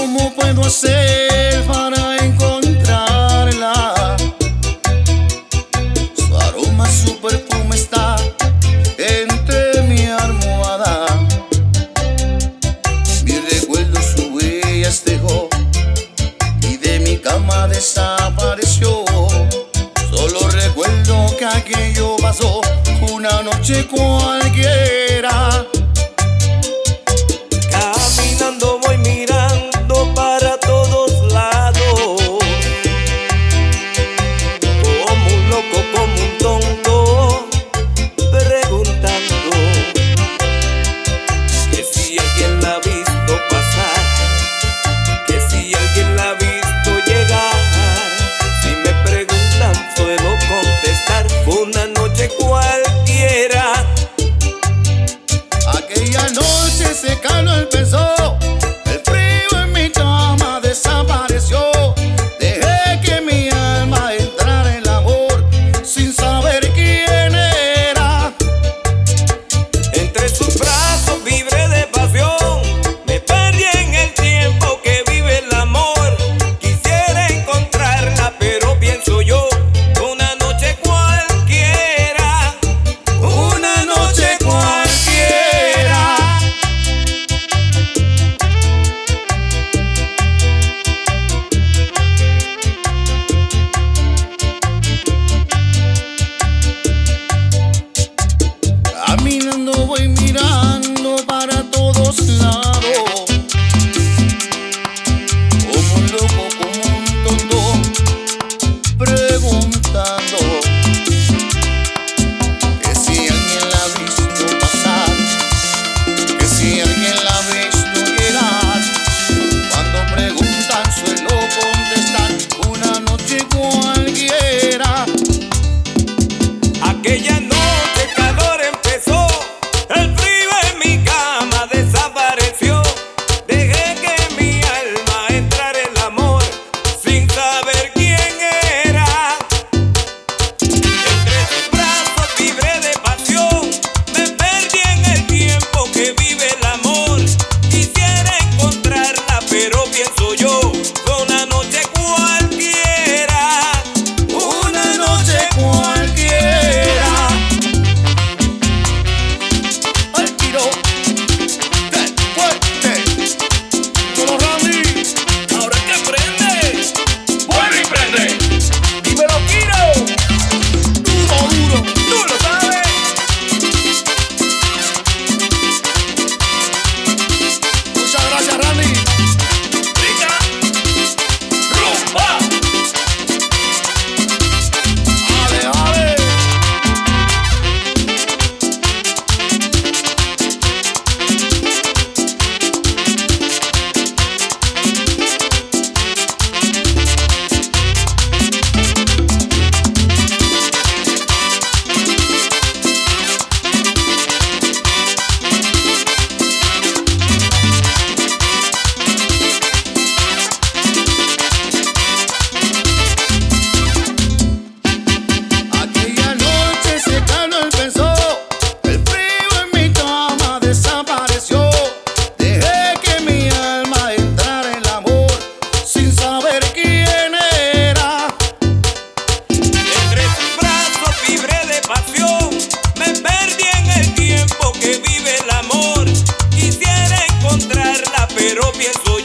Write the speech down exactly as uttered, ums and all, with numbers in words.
¿Cómo puedo hacer para encontrarla? Su aroma, su perfume está entre mi almohada. Mi recuerdo su huellas dejó y de mi cama desapareció. Solo recuerdo que aquello pasó una noche cualquiera. Caminando voy mirando para todos lados, como un loco, como un tonto, preguntando que si alguien la ha visto pasar, que si alguien la ha visto llegar. Si me preguntan suelo contestar, una noche cualquiera. Aquella noche se caló el peso, el frío en mi cama desapareció. Dejé que mi alma entrara en el amor sin saber quién era. Entre sus brazos vibré de pasión, me perdí en el tiempo que vive el amor. Quisiera encontrarla, pero pienso yo, una noche cualquiera, una noche cualquiera. Caminando voy mirando para todos lados, como un loco, como un tonto, preguntando que si alguien la ha visto pasar, que si alguien la ha visto llegar. Cuando preguntan suelo contestar, una noche cualquiera. Aquella noche calor empezó, el frío en mi cama desapareció. Dejé que mi alma entrara en el amor sin saber quién era. Entre sus brazos vibré de pasión, me perdí en el tiempo que vive el amor. Quisiera encontrarla, pero pienso yo, una noche cualquiera, una noche Cualquiera. Al tiro, qué fuerte. Solo Randy, ahora que prende, vuelve y prende. dímelo, Kiro, Duro, duro. tú lo sabes. Muchas gracias, Randy. Rica, rumba. Ale, ale. Aquella noche se caló el peso, el frío en mi cama desapareció. Dejé que mi alma entrara en el amor sin saber quién era. Entre sus brazos vibré de pasión, me perdí en el tiempo que vive el amor. Quisiera encontrarla, pero pienso